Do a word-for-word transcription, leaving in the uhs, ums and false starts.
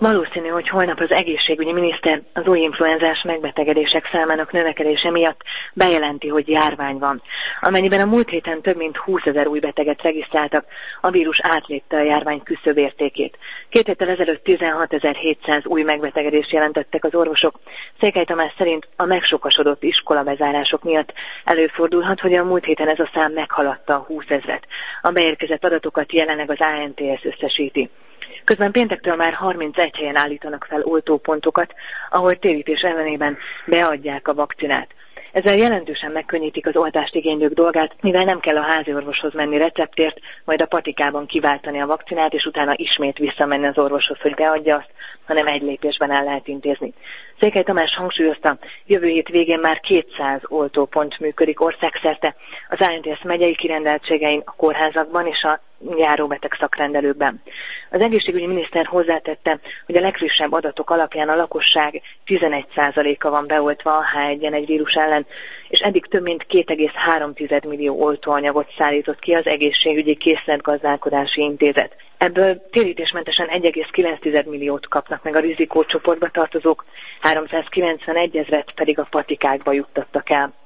Valószínű, hogy holnap az egészségügyi miniszter az új influenzás megbetegedések számának növekedése miatt bejelenti, hogy járvány van. Amennyiben a múlt héten több mint húszezer új beteget regisztráltak, a vírus átlépte a járvány küszöbértékét. Két héttel ezelőtt tizenhatezer-hétszáz új megbetegedést jelentettek az orvosok. Székely Tamás szerint a megsokasodott iskolabezárások miatt előfordulhat, hogy a múlt héten ez a szám meghaladta a húszezret. A beérkezett adatokat jelenleg az á en té es összesíti. Közben péntektől már harmincegy helyen állítanak fel oltópontokat, ahol térítés ellenében beadják a vakcinát. Ezzel jelentősen megkönnyítik az oltást igénylők dolgát, mivel nem kell a házi orvoshoz menni receptért, majd a patikában kiváltani a vakcinát, és utána ismét visszamenni az orvoshoz, hogy beadja azt, hanem egy lépésben el lehet intézni. Székely Tamás hangsúlyozta, jövő hét végén már kétszáz oltópont működik országszerte, az á en té es megyei kirendeltségein, a kórházakban és a járóbeteg szakrendelőkben. Az egészségügyi miniszter hozzátette, hogy a legfrissebb adatok alapján a lakosság tizenegy százaléka van beoltva a há egy en egy vírus ellen, és eddig több mint két egész három millió oltóanyagot szállított ki az egészségügyi készletgazdálkodási intézet. Ebből térítésmentesen egy egész kilenc milliót kapnak meg a rizikócsoportba tartozók, háromszázkilencvenegy ezret pedig a patikákba juttattak el.